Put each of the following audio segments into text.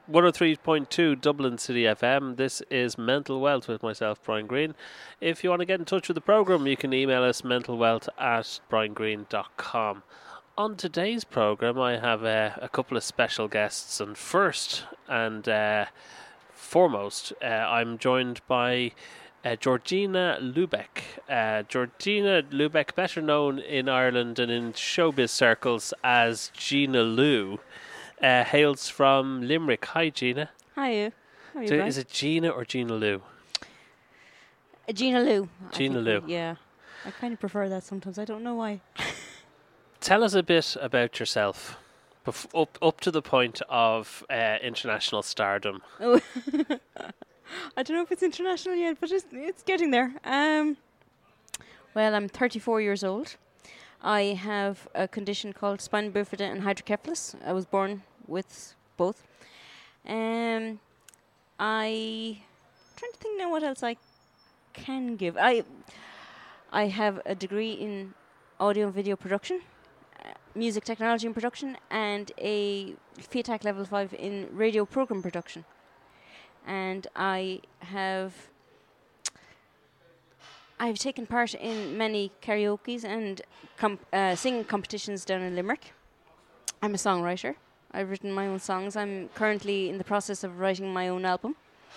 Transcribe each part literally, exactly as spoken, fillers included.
one oh three point two Dublin City F M. This is Mental Wealth with myself, Brian Green. If you want to get in touch with the programme, you can email us mentalwealth at briangreen dot com. On today's programme, I have uh, a couple of special guests, and first and uh, foremost, uh, I'm joined by uh, Georgina Lubeck. Uh, Georgina Lubeck, better known in Ireland and in showbiz circles as Gina Lou, uh, hails from Limerick. Hi, Gina. Hi, how are you? So Brian? is it Gina or Gina Lou? Uh, Gina Lou. I Gina think Lou. we- Yeah, I kind of prefer that sometimes. I don't know why. Tell us a bit about yourself, bef- up up to the point of uh, international stardom. Oh. I don't know if it's international yet, but it's, it's getting there. Um, well, I'm thirty-four years old. I have a condition called spina bifida and hydrocephalus. I was born with both. Um, I trying to think now what else I can give. I I have a degree in audio and video production, uh, music technology and production, and a FIATAC level five in radio program production. And I have I've taken part in many karaoke's and com- uh, singing competitions down in Limerick. I'm a songwriter. I've written my own songs. I'm currently in the process of writing my own album.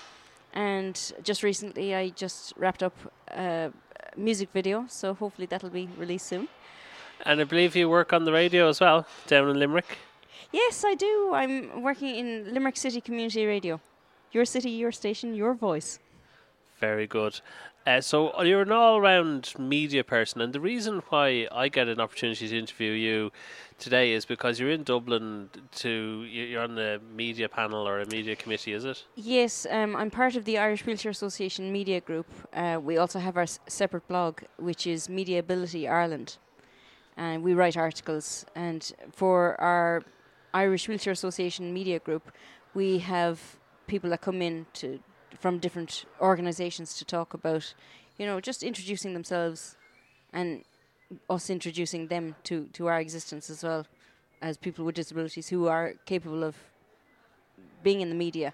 And just recently I just wrapped up a music video, so hopefully that'll be released soon. And I believe you work on the radio as well, down in Limerick. Yes, I do. I'm working in Limerick City Community Radio. Your city, your station, your voice. Very good. Uh, so you're an all-round media person, and the reason why I get an opportunity to interview you today is because you're in Dublin. To you- you're on the media panel or a media committee, is it? Yes, um, I'm part of the Irish Wheelchair Association Media Group. Uh, we also have our s- separate blog, which is Mediability Ireland. And we write articles. And for our Irish Wheelchair Association Media Group, we have people that come in to from different organisations to talk about, you know, just introducing themselves and us introducing them to, to our existence as well as people with disabilities who are capable of being in the media.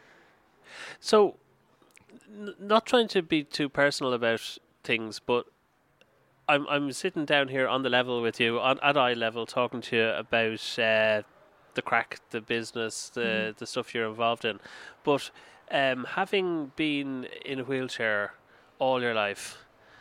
So, n- not trying to be too personal about things, but I'm I'm sitting down here on the level with you, on at eye level, talking to you about uh, the crack, the business, the Mhm. the stuff you're involved in. But um, having been in a wheelchair all your life,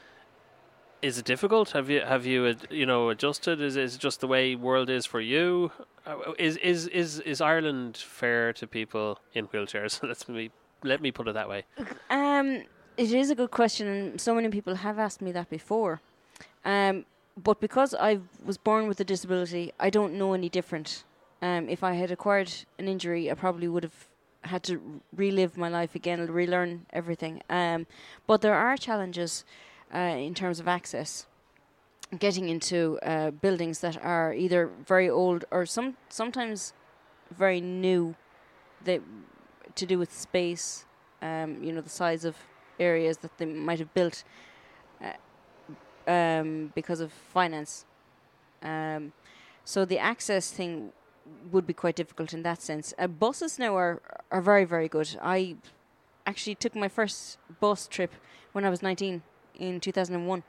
is it difficult? Have you have you ad- you know adjusted? Is is it just the way world is for you? Uh, Is is is is Ireland fair to people in wheelchairs? Let's me let me put it that way. Um, it is a good question, and so many people have asked me that before. Um, but because I was born with a disability, I don't know any different. Um, if I had acquired an injury, I probably would have had to r- relive my life again, relearn everything. Um, but there are challenges uh, in terms of access, getting into uh, buildings that are either very old or some sometimes very new. They to do with space, um, you know, the size of areas that they might have built uh, um, because of finance. Um, so the access thing would be quite difficult in that sense. Uh, buses now are are very, very good. I actually took my first bus trip when I was nineteen in two thousand one.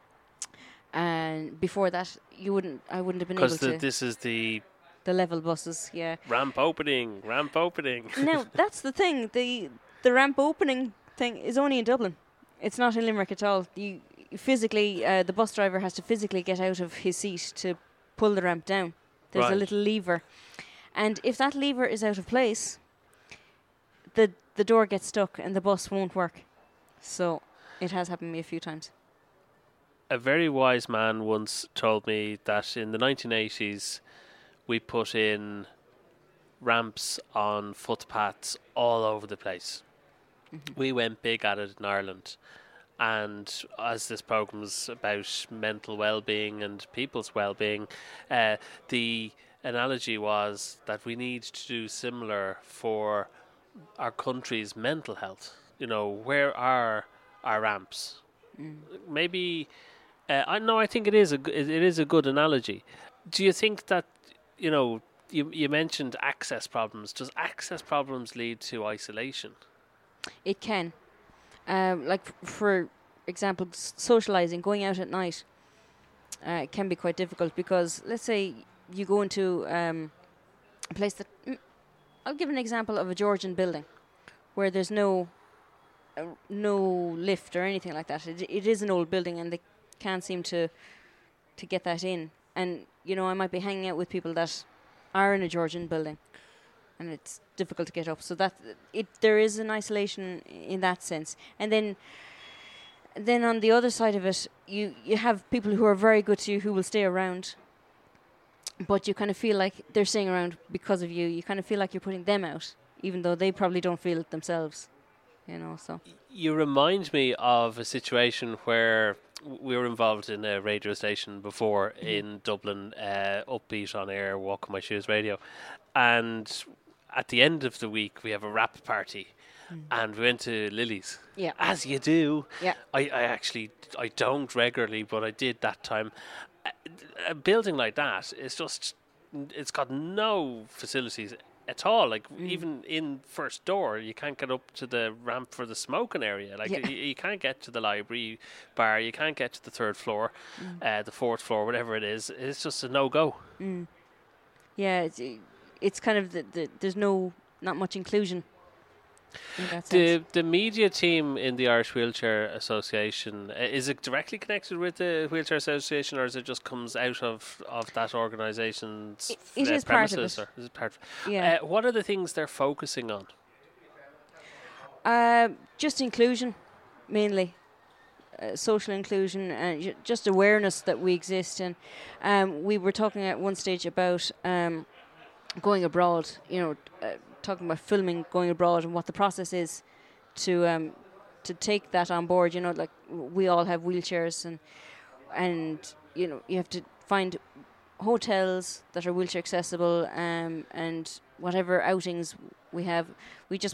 And before that, you wouldn't, I wouldn't have been able Because to. this is the The level buses, yeah. ramp opening, ramp opening. Now that's the thing. The the ramp opening thing is only in Dublin. It's not in Limerick at all. You you physically, uh, the bus driver has to physically get out of his seat to pull the ramp down. There's a Right. little lever, and if that lever is out of place, the the door gets stuck and the bus won't work. So it has happened to me a few times. A very wise man once told me that in the nineteen eighties we put in ramps on footpaths all over the place. We went big at it in Ireland. And as this programme is about mental well-being and people's well-being, uh, the analogy was that we need to do similar for our country's mental health. You know, where are our ramps? Maybe, uh, I know. I think it is a g- it it is a good analogy. Do you think that, you know, you you mentioned access problems. Does access problems lead to isolation? It can. Um, like, f- for example, s- socializing, going out at night, uh, can be quite difficult because, let's say, you go into um, a place that. Mm, I'll give an example of a Georgian building where there's no uh, no lift or anything like that. It, it is an old building and they can't seem to to get that in. And, you know, I might be hanging out with people that are in a Georgian building and it's difficult to get up. So that it there is an isolation in that sense. And then then on the other side of it, you, you have people who are very good to you who will stay around, but you kind of feel like they're staying around because of you. You kind of feel like you're putting them out, even though they probably don't feel it themselves. You know, so You remind me of a situation where we were involved in a radio station before mm-hmm. in Dublin, uh, Upbeat on Air, Walk on My Shoes Radio, and at the end of the week we have a rap party. Mm. And we went to Lily's, yeah, as you do. Yeah, I, I actually I don't regularly, but I did that time. A, a building like that is just, it's got no facilities at all. Like mm. even in first door, you can't get up to the ramp for the smoking area. Like yeah. you, you can't get to the library bar. You can't get to the third floor, mm. uh, the fourth floor, whatever it is. It's just a no go. Mm. Yeah, it's, it's kind of the, the there's no not much inclusion. The the media team in the Irish Wheelchair Association, uh, is it directly connected with the Wheelchair Association, or is it just comes out of, of that organisation's it, it uh, is premises? Part of it. Or is it part of it? Yeah. Uh, what are the things they're focusing on? Uh, just inclusion, mainly. Uh, social inclusion and j- just awareness that we exist. And um, we were talking at one stage about um, going abroad, you know, uh, talking about filming going abroad and what the process is to um, to take that on board. You know, like we all have wheelchairs, and and you know you have to find hotels that are wheelchair accessible, um, and whatever outings we have, we just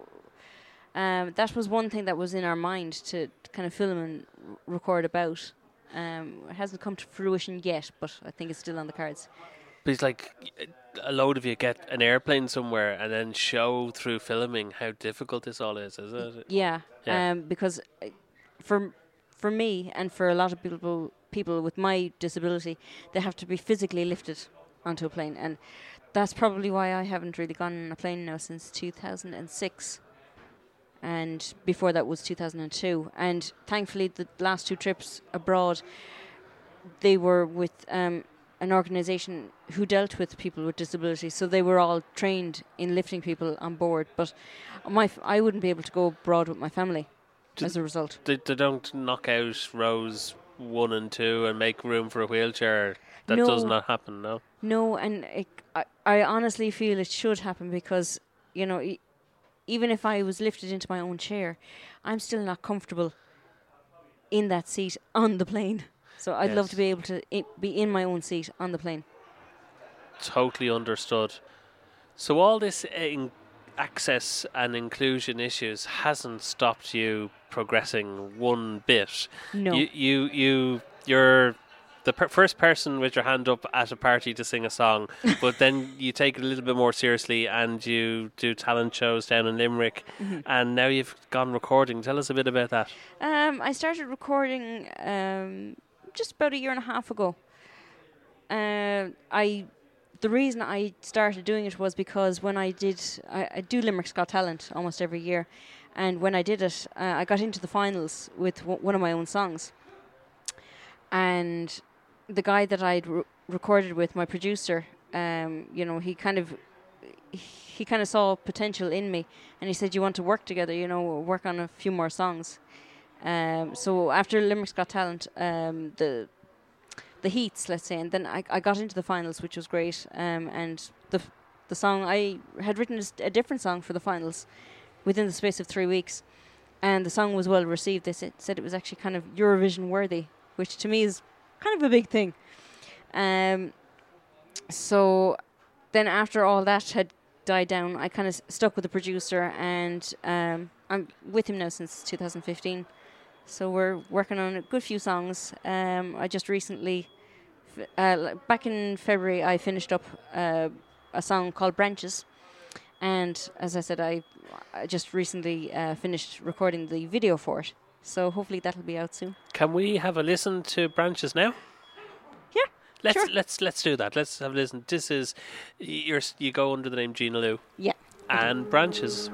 um, that was one thing that was in our mind to, to kind of film and r- record about. Um, it hasn't come to fruition yet, but I think it's still on the cards. But it's like a load of you get an airplane somewhere and then show through filming how difficult this all is, is it? Yeah, yeah. Um, because for for me and for a lot of people people with my disability, they have to be physically lifted onto a plane, and that's probably why I haven't really gone on a plane now since two thousand six, and before that was two thousand two. And thankfully, the last two trips abroad, they were with um, an organisation who dealt with people with disabilities, so they were all trained in lifting people on board. But my f- I wouldn't be able to go abroad with my family D- as a result. They, they don't knock out rows one and two and make room for a wheelchair. That no, does not happen, no? No, and it, I, I honestly feel it should happen because, you know, e- even if I was lifted into my own chair, I'm still not comfortable in that seat on the plane. So I'd yes. love to be able to I- be in my own seat on the plane. Totally understood. So all this uh, in access and inclusion issues hasn't stopped you progressing one bit. No. You, you, you, you're the per- first person with your hand up at a party to sing a song, but then you take it a little bit more seriously and you do talent shows down in Limerick, mm-hmm. and now you've gone recording. Tell us a bit about that. Um, I started recording um, just about a year and a half ago. Uh, I, the reason I started doing it was because when I did, I, I do Limerick's Got Talent almost every year, and when I did it, uh, I got into the finals with w- one of my own songs, and the guy that I'd re- recorded with, my producer, um, you know, he kind of he kind of saw potential in me, and he said, "You want to work together? You know, work on a few more songs." Um, so after Limerick's Got Talent, um, the the heats, let's say, and then I, I got into the finals, which was great. Um, and the the song I had written a, a different song for the finals within the space of three weeks, and the song was well received. They said, said it was actually kind of Eurovision worthy, which to me is kind of a big thing. Um, so then after all that had died down, I kind of s- stuck with the producer, and um, I'm with him now since two thousand fifteen. So we're working on a good few songs. Um, I just recently, f- uh, l- back in February, I finished up uh, a song called Branches. And as I said, I, I just recently uh, finished recording the video for it. So hopefully that'll be out soon. Can we have a listen to Branches now? Yeah, let's sure. let's let's do that. Let's have a listen. This is you're, you go under the name Gina Lou. Yeah. And Branches.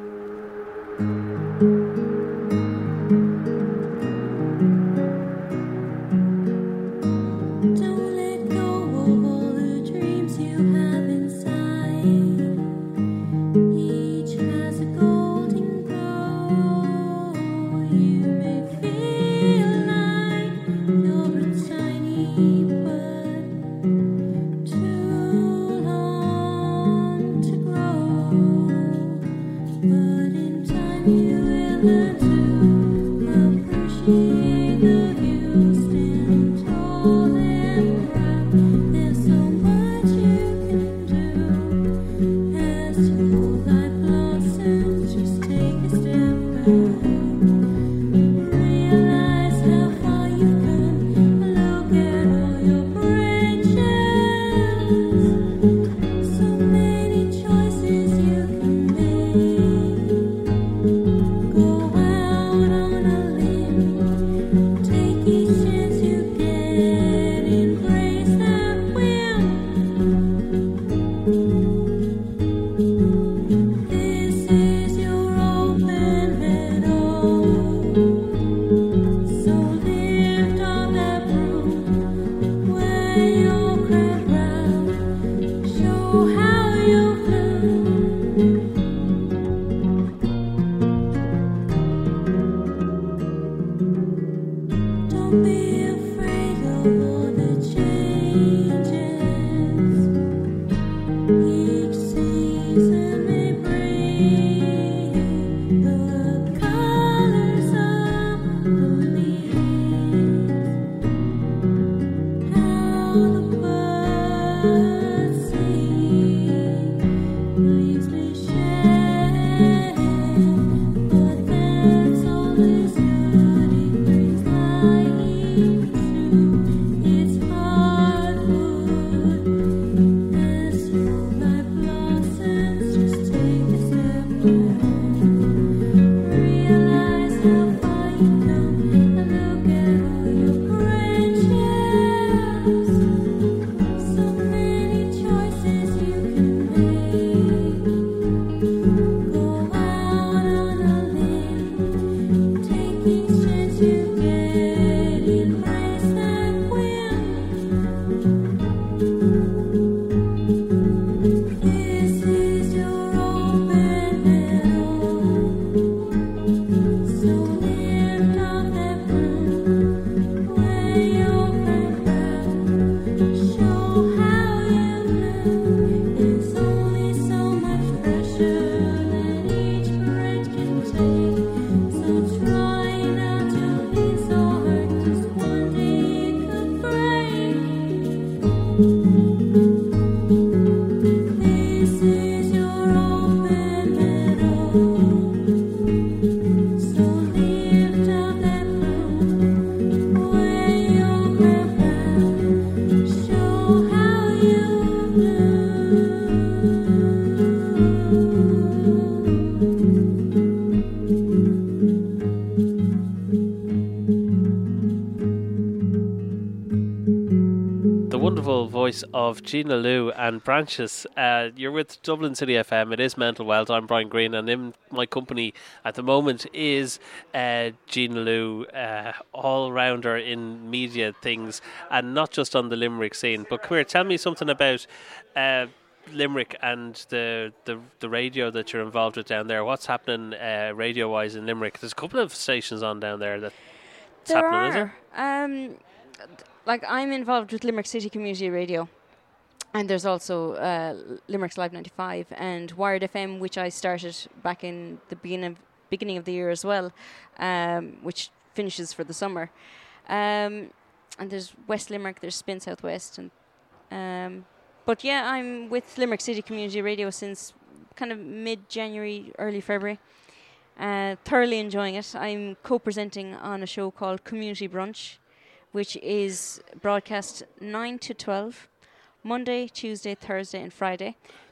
Of Gina Lou and Branches. Uh, you're with Dublin City F M. It is Mental Wealth. I'm Brian Green, and in my company at the moment is uh, Gina Lou, uh, all-rounder in media things, and not just on the Limerick scene. But come here, tell me something about uh, Limerick and the, the the radio that you're involved with down there. What's happening uh, radio-wise in Limerick? There's a couple of stations on down there that's there happening, are. is there? Um, like I'm involved with Limerick City Community Radio. And there's also uh, Limerick's Live ninety-five and Wired F M, which I started back in the beginning of, beginning of the year as well, um, which finishes for the summer. Um, and there's West Limerick, there's Spin Southwest. and um, But yeah, I'm with Limerick City Community Radio since kind of mid-January, early February. Uh, thoroughly enjoying it. I'm co-presenting on a show called Community Brunch, which is broadcast nine to twelve. Monday, Tuesday, Thursday and Friday.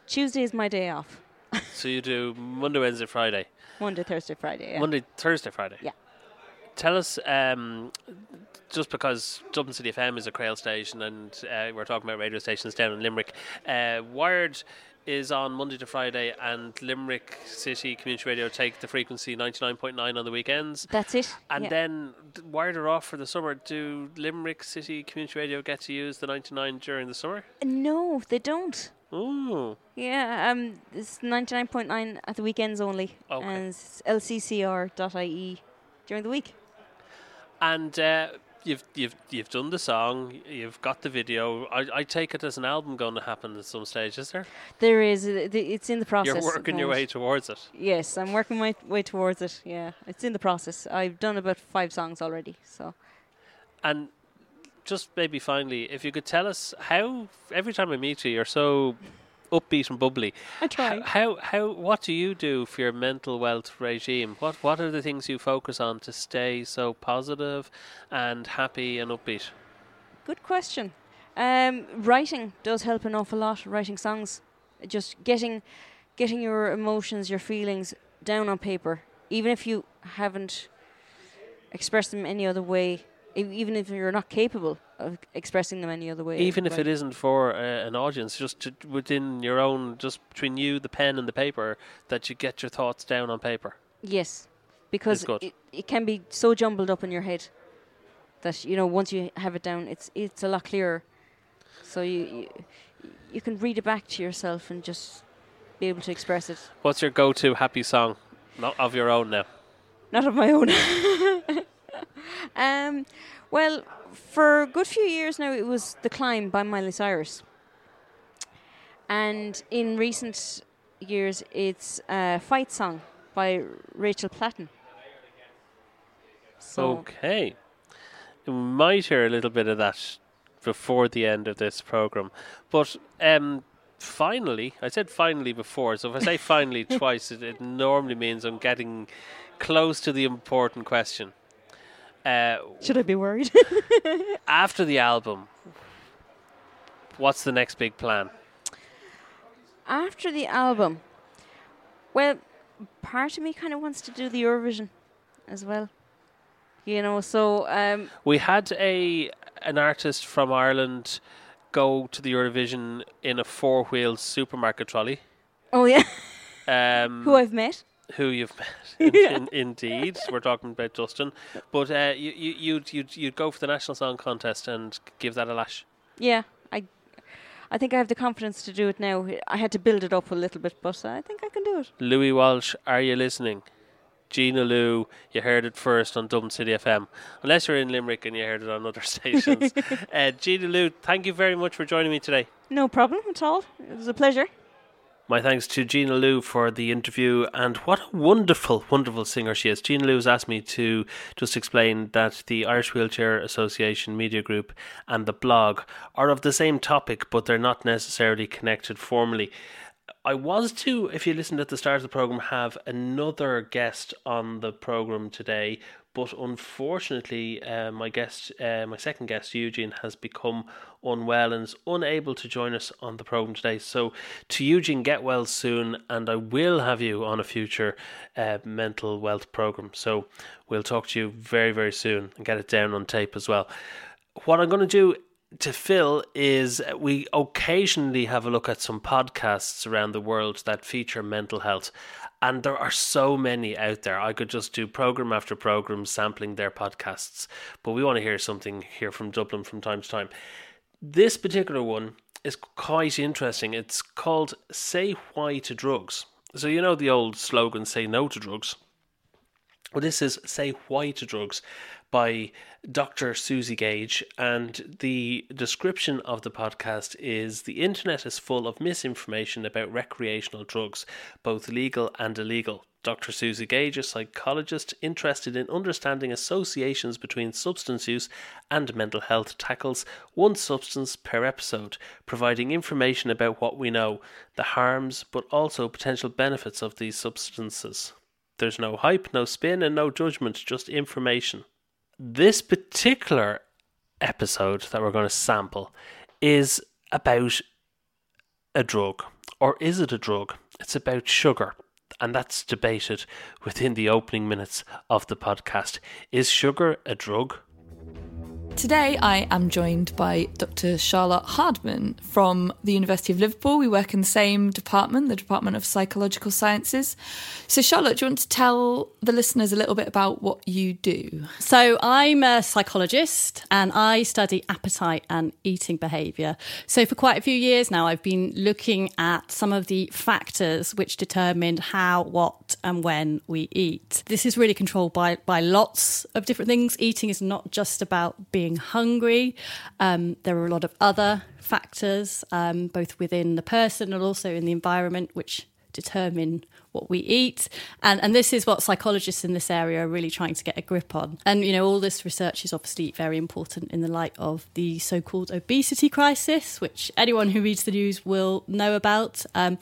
Tuesday is my day off. So you do Monday, Wednesday, Friday. Monday, Thursday, Friday. Yeah. Monday, Thursday, Friday. Yeah. Tell us, um, just because Dublin City F M is a Crail station, and uh, we're talking about radio stations down in Limerick. Uh, Wired is on Monday to Friday, and Limerick City Community Radio take the frequency ninety-nine point nine on the weekends. That's it. And yeah. then Wired are off for the summer. Do Limerick City Community Radio get to use the ninety-nine during the summer? No, they don't. Ooh. Yeah, um, it's ninety-nine point nine at the weekends only, Okay. and it's L C C R dot I E during the week. And uh, you've you've you've done the song, you've got the video. I, I take it as an album going to happen at some stage, is there? There is, uh, the- it's in the process. You're at the working your way moment. towards it. Yes, I'm working my way towards it. Yeah, it's in the process. I've done about five songs already. So And just maybe finally, if you could tell us how every time I meet you, you're so upbeat and bubbly. I try. How, how how what do you do for your mental wealth regime? What what are the things you focus on to stay so positive and happy and upbeat? Good question. Um, writing does help an awful lot. Writing songs, just getting, getting your emotions, your feelings down on paper, even if you haven't expressed them any other way, e- even if you're not capable of expressing them any other way. Even if like- it isn't for uh, an audience, just to, within your own, just between you, the pen and the paper, that you get your thoughts down on paper. Yes, because good. it, it can be so jumbled up in your head that, you know, once you have it down, it's it's a lot clearer. So you you, you can read it back to yourself and just be able to express it. What's your go-to happy song? Not of your own now. Not of my own. um, well, for a good few years now, it was The Climb by Miley Cyrus. And in recent years, it's a Fight Song by Rachel Platten. So Okay. We might hear a little bit of that before the end of this program. But um, finally, I said finally before, so if I say finally twice, it, it normally means I'm getting close to the important question. Uh, should I be worried? after the album, what's the next big plan? After the album, well, part of me kind of wants to do the Eurovision as well. You know, so um, We had a an artist from Ireland go to the Eurovision in a four-wheeled supermarket trolley. oh yeah, Um, who I've met. who you've met, in, in, indeed. We're talking about Dustin, but uh, you, you, you'd you'd you'd go for the national song contest and give that a lash. Yeah, I, I think I have the confidence to do it now. I had to build it up a little bit, but I think I can do it. Louis Walsh, are you listening? Gina Lou, you heard it first on Dublin City F M. Unless you're in Limerick and you heard it on other stations. uh, Gina Lou, thank you very much for joining me today. No problem at all. It was a pleasure. My thanks to Gina Lou for the interview, and what a wonderful, wonderful singer she is. Gina Lou has asked me to just explain that the Irish Wheelchair Association Media Group and the blog are of the same topic, but they're not necessarily connected formally. I was to, if you listened at the start of the programme, have another guest on the programme today, but unfortunately uh, my guest, uh, my second guest, Eugene, has become unwell and is unable to join us on the programme today. So to Eugene, get well soon, and I will have you on a future uh, mental wealth programme. So we'll talk to you very, very soon and get it down on tape as well. What I'm going to do to Phil is we occasionally have a look at some podcasts around the world that feature mental health, and there are so many out there. I could just do program after program sampling their podcasts, but we want to hear something here from Dublin from time to time. This particular one is quite interesting. It's called Say Why to Drugs. So you know the old slogan, say no to drugs. Well, this is Say Why to Drugs by Doctor Susie Gage, and the description of the podcast is: the internet is full of misinformation about recreational drugs, both legal and illegal. Doctor Susie Gage, a psychologist interested in understanding associations between substance use and mental health, tackles one substance per episode, providing information about what we know, the harms, but also potential benefits of these substances. There's no hype, no spin, and no judgment, just information. This particular episode that we're going to sample is about a drug, or is it a drug? It's about sugar, and that's debated within the opening minutes of the podcast. Is sugar a drug? Today I am joined by Doctor Charlotte Hardman from the University of Liverpool. We work in the same department, the Department of Psychological Sciences. So Charlotte, do you want to tell the listeners a little bit about what you do? So I'm a psychologist and I study appetite and eating behaviour. So for quite a few years now I've been looking at some of the factors which determine how, what and when we eat. This is really controlled by, by lots of different things. Eating is not just about being hungry. Um, there are a lot of other factors, um, both within the person and also in the environment, which determine what we eat. And, and this is what psychologists in this area are really trying to get a grip on. And, you know, all this research is obviously very important in the light of the so-called obesity crisis, which anyone who reads the news will know about. Um,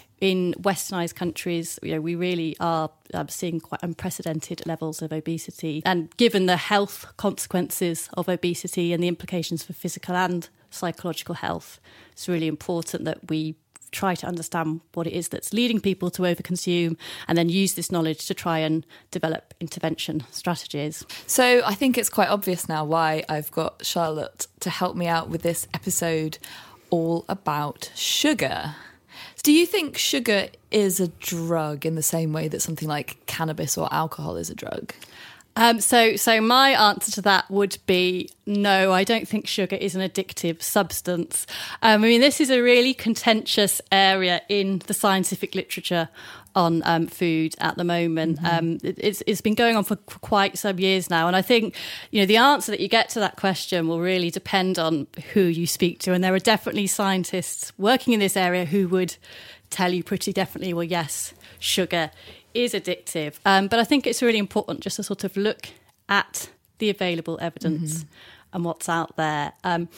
In westernised countries, you know, we really are um, seeing quite unprecedented levels of obesity. And given the health consequences of obesity and the implications for physical and psychological health, it's really important that we try to understand what it is that's leading people to overconsume and then use this knowledge to try and develop intervention strategies. So I think it's quite obvious now why I've got Charlotte to help me out with this episode all about sugar. Do you think sugar is a drug in the same way that something like cannabis or alcohol is a drug? Um, so, so my answer to that would be no, I don't think sugar is an addictive substance. Um, I mean, this is a really contentious area in the scientific literature on um, food at the moment. Mm-hmm. Um, it, it's, it's been going on for, for quite some years now. And I think, you know, the answer that you get to that question will really depend on who you speak to. And there are definitely scientists working in this area who would tell you pretty definitely, well, yes, sugar is addictive. Um, but I think it's really important just to sort of look at the available evidence mm-hmm. and what's out there. Um,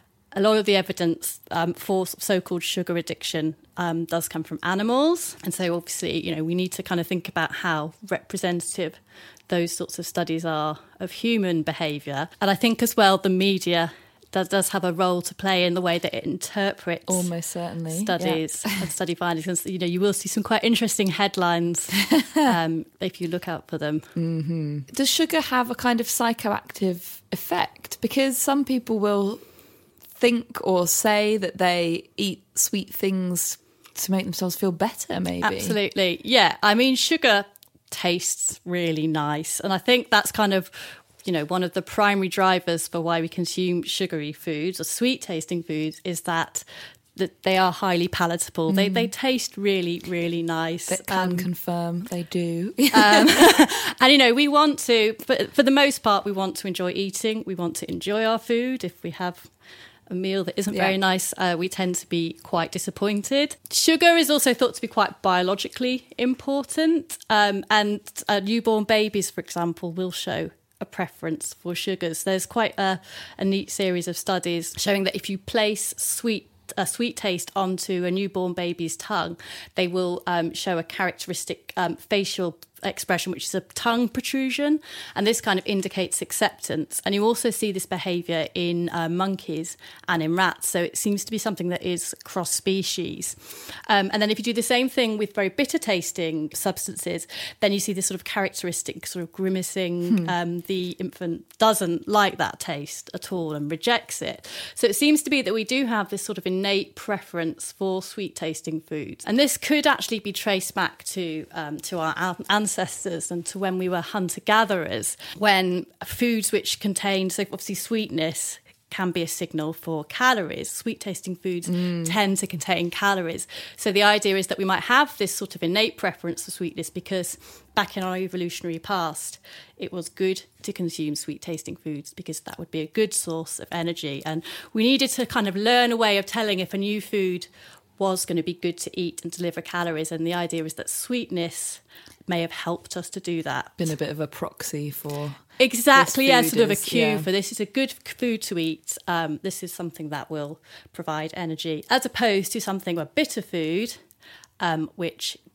a lot of the evidence um, for so-called sugar addiction um, does come from animals. And so obviously, you know, we need to kind of think about how representative those sorts of studies are of human behaviour. And I think as well, the media does does have a role to play in the way that it interprets almost certainly studies yeah. and study findings. And, you know, you will see some quite interesting headlines um, if you look out for them. Mm-hmm. Does sugar have a kind of psychoactive effect? Because some people will think or say that they eat sweet things to make themselves feel better, maybe. Absolutely, yeah. I mean, sugar tastes really nice, and I think that's kind of, you know, one of the primary drivers for why we consume sugary foods or sweet tasting foods is that that they are highly palatable. Mm. They they taste really, really nice. That can um, confirm they do. um, and, you know, we want to, for, for the most part, we want to enjoy eating. We want to enjoy our food. If we have a meal that isn't yeah. very nice, uh, we tend to be quite disappointed. Sugar is also thought to be quite biologically important. Um, and uh, newborn babies, for example, will show a preference for sugars. There's quite a, a neat series of studies showing that if you place sweet a sweet taste onto a newborn baby's tongue, they will um, show a characteristic um, facial expression, which is a tongue protrusion, and this kind of indicates acceptance. And you also see this behaviour in uh, monkeys and in rats, so it seems to be something that is cross-species. Um, and then if you do the same thing with very bitter tasting substances, then you see this sort of characteristic sort of grimacing. Hmm. Um, the infant doesn't like that taste at all and rejects it. So it seems to be that we do have this sort of innate preference for sweet tasting foods, and this could actually be traced back to um, to our ancestors ancestors and to when we were hunter-gatherers, when foods which contained, so obviously sweetness can be a signal for calories. Sweet-tasting foods mm. tend to contain calories. So the idea is that we might have this sort of innate preference for sweetness because back in our evolutionary past, it was good to consume sweet-tasting foods because that would be a good source of energy. And we needed to kind of learn a way of telling if a new food was going to be good to eat and deliver calories. And the idea is that sweetness may have helped us to do that. Been a bit of a proxy for exactly, yeah, sort of a is, cue yeah. for this is a good food to eat. Um, this is something that will provide energy, as opposed to something, a bitter food, um, which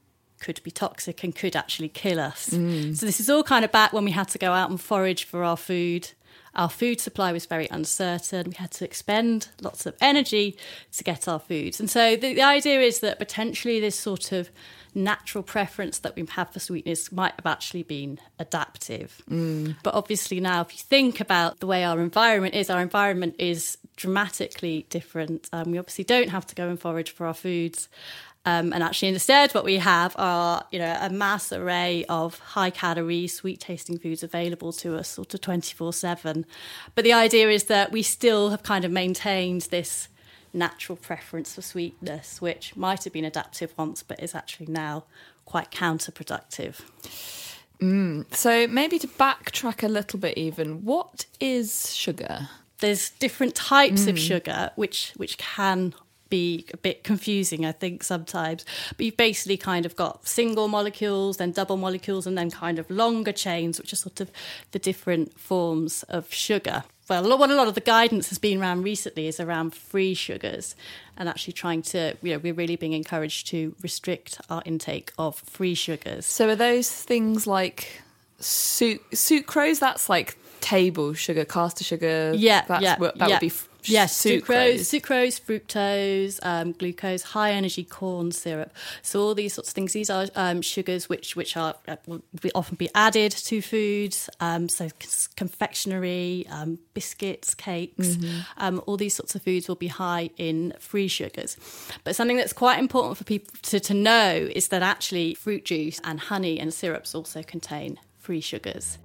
could be toxic and could actually kill us. Mm. So this is all kind of back when we had to go out and forage for our food. Our food supply was very uncertain. We had to expend lots of energy to get our foods. And so the, the idea is that potentially this sort of natural preference that we have for sweetness might have actually been adaptive. Mm. But obviously now, if you think about the way our environment is, our environment is dramatically different. Um, we obviously don't have to go and forage for our foods. Um, and actually instead what we have are, you know, a mass array of high-calorie, sweet-tasting foods available to us sort of twenty-four seven. But the idea is that we still have kind of maintained this natural preference for sweetness, which might have been adaptive once, but is actually now quite counterproductive. Mm. So maybe to backtrack a little bit even, what is sugar? There's different types Mm. of sugar, which which can be a bit confusing, I think, sometimes. But you've basically kind of got single molecules, then double molecules, and then kind of longer chains, which are sort of the different forms of sugar. Well, what a lot of the guidance has been around recently is around free sugars, and actually trying to, you know, we're really being encouraged to restrict our intake of free sugars. So are those things like su- sucrose? That's like table sugar, caster sugar. Yeah, that's yeah, what, that yeah. would be f- Yes, sucrose. sucrose, sucrose, fructose, um, glucose, high energy corn syrup. So all these sorts of things. These are um, sugars which which are uh, will be often be added to foods. Um, so confectionery, um, biscuits, cakes, Mm-hmm. um, all these sorts of foods will be high in free sugars. But something that's quite important for people to, to know is that actually fruit juice and honey and syrups also contain free sugars.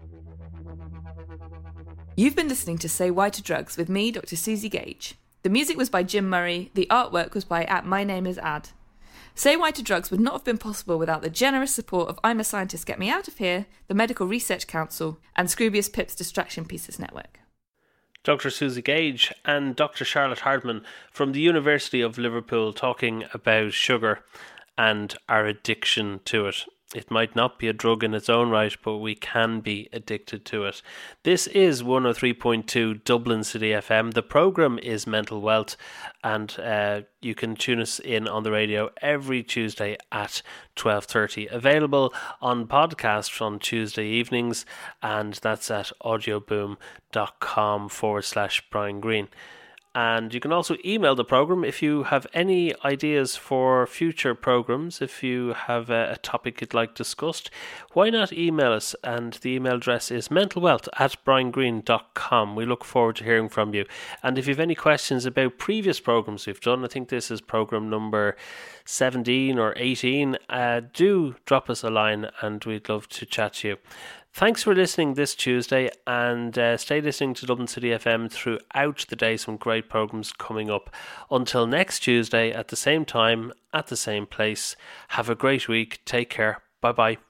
You've been listening to Say Why to Drugs with me, Doctor Susie Gage. The music was by Jim Murray. The artwork was by at My Name Is Ad. Say Why to Drugs would not have been possible without the generous support of I'm a Scientist, Get Me Out of Here, the Medical Research Council, and Scroobius Pip's Distraction Pieces Network. Doctor Susie Gage and Doctor Charlotte Hardman from the University of Liverpool talking about sugar and our addiction to it. It might not be a drug in its own right, but we can be addicted to it. This is one oh three point two Dublin City F M. The programme is Mental Wealth, and uh, you can tune us in on the radio every Tuesday at twelve thirty. Available on podcast on Tuesday evenings, and that's at audioboom.com forward slash Brian Green. And you can also email the programme if you have any ideas for future programmes. If you have a, a topic you'd like discussed, why not email us? And the email address is mentalwealth at briangreen dot com. We look forward to hearing from you. And if you have any questions about previous programmes we've done, I think this is programme number seventeen or eighteen, uh, do drop us a line and we'd love to chat to you. Thanks for listening this Tuesday, and uh, stay listening to Dublin City F M throughout the day. Some great programmes coming up. Until next Tuesday at the same time, at the same place. Have a great week. Take care. Bye-bye.